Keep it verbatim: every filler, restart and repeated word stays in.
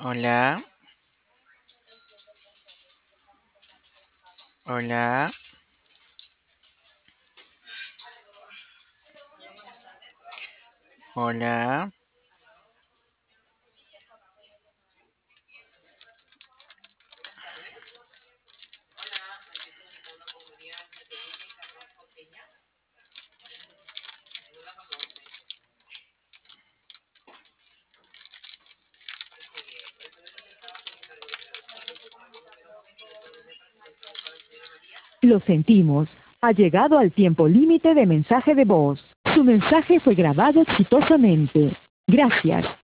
Hola, hola, hola. Lo sentimos. Ha llegado al tiempo límite de mensaje de voz. Su mensaje fue grabado exitosamente. Gracias.